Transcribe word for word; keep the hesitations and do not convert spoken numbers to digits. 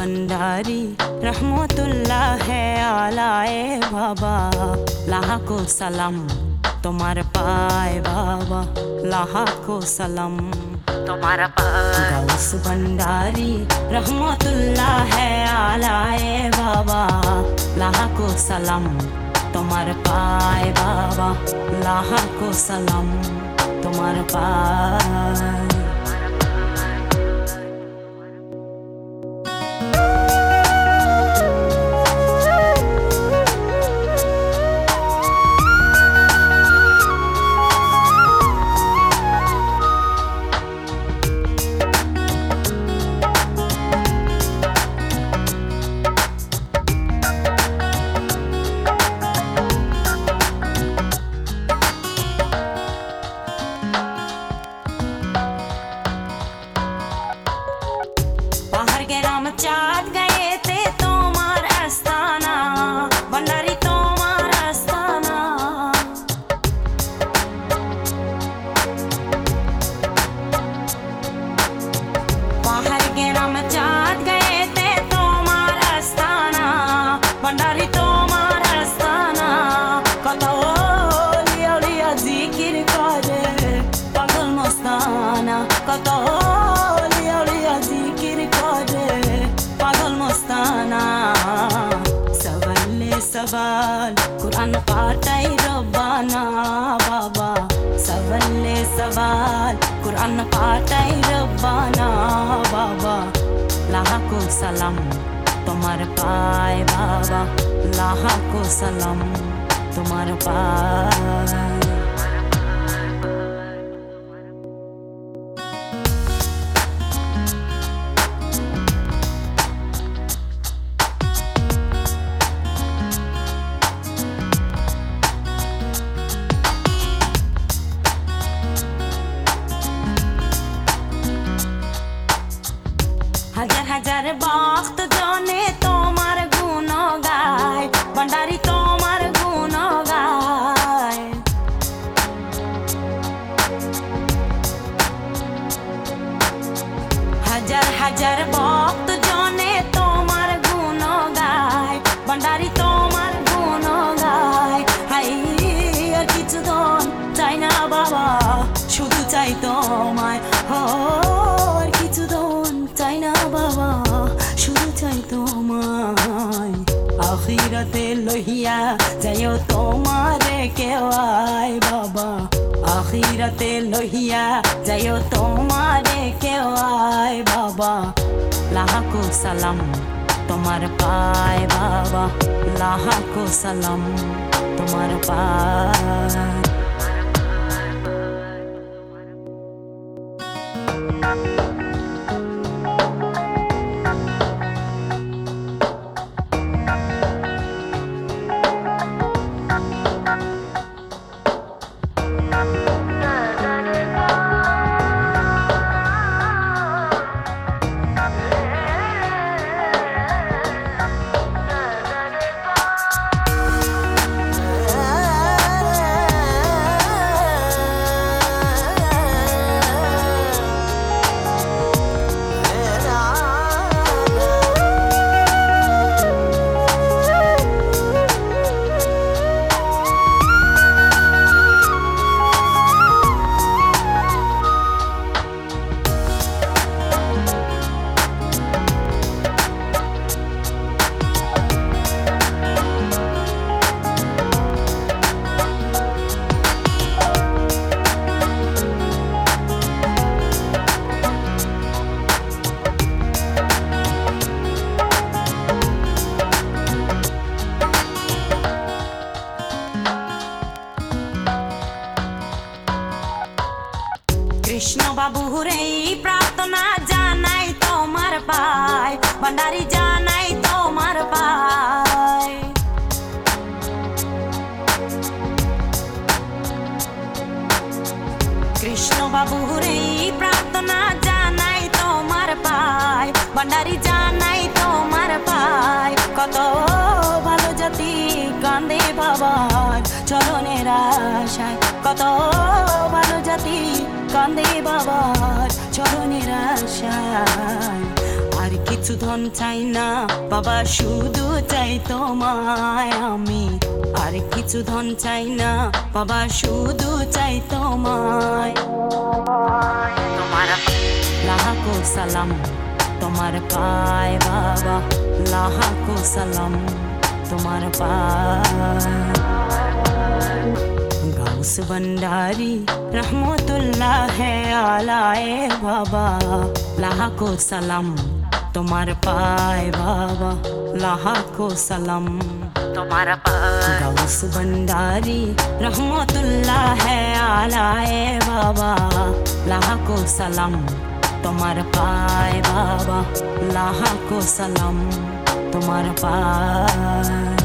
भंडारी रहमतुल्लाह है आलाए बाबा लाखो सलाम তোমার পায় বাবা লাখো সালাম তোমার পায় গাউস भंडारी रहमतुल्लाह है आलाए बाबा लाखो सलाम তোমার পায় বাবা লাখো সালাম তোমার পায় चाँद गए थे तुम्हार आस्ताना भंडारी तुम्हार आस्ताना बाहर के राम चाँद गए थे तुम्हार आस्ताना भंडारी तुम्हार आस्ताना कत लिया लिया जिकिर करे पागल मस्ताना कत लिया लिया जिकिर करे पागल मस्ताना सवाले सवाल कुरान पाठाई रब्बाना बाबा सवाले सवाल कुरान पाठाई रब्बाना बाबा लाखो सलाम तुम्हार पाय बाबा लाखो सलाम तुम्हार पाय हजार हजार भक्त जने তোমার গুণ গায় भंडारी তোমার গুণ গায় হাজার হাজার ভক্ত জনে তোমার গুণ গায় भंडारी তোমার গুণ গায় হাই আর কিছু দন চাই না বাবা শুধু চাই তোমায় হো আর কিছু দন চাই না বাবা শুধু চাই তোমায় আখিরাতে লহিয়া যাইও তোমারে কেউ আয় বাবা আখিরাতে লহিয়া যাইও তোমারে কেউ আয় বাবা লাখো সালাম তোমার পায় বাবা লাখো সালাম তোমার পায় কৃষ্ণ বাবুর এই প্রার্থনা জানাই তোমার পায় भंडारी জানাই তোমার পায় কৃষ্ণ বাবুর এই প্রার্থনা জানাই তোমার পায় भंडारी জানাই তোমার পায় কত ভালো জাতি কান্দে বাবার চরণের আশায় কত ভালো জাতি কান্দে বাবার চরণের আশায় আর কি কিছু ধন চাই না বাবা, শুধু চাই তোমায় আমি। আর কিছু ধন চাই না বাবা, শুধু চাই তোমায়। তোমার লাখো সালাম তোমার পায় বাবা, লাখো সালাম তোমার পায়। গাউস ভন্ডারি রহমতুল্লাহ আলায়ে বাবা, লাখো সালাম তোমার পায় বাবা, লাখো সালাম তোমার পায়। গাউস ভন্ডারি রহমতুল্লাহ আলায়ে বাবা, লাখো সালাম তোমার পায় বাবা, লাখো সালাম তোমার পায়।